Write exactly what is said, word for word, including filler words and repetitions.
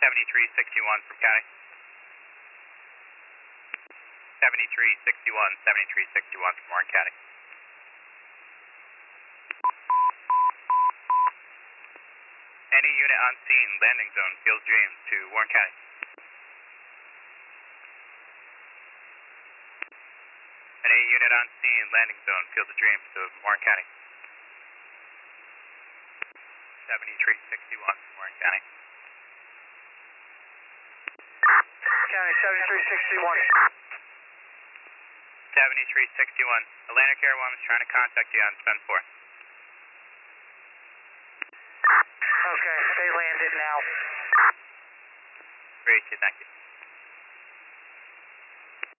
seventy-three sixty-one from County. seventy-three sixty-one, seventy-three sixty-one from Warren County. Any unit on scene, landing zone, Field Dreams to Warren County. Any unit on scene, landing zone, Field of Dreams to Warren County. seventy-three sixty-one from Warren County. County seventy-three sixty-one. seventy-three sixty-one. Atlantic Air One is trying to contact you on Spend four. Okay, they landed now. Great, thank you.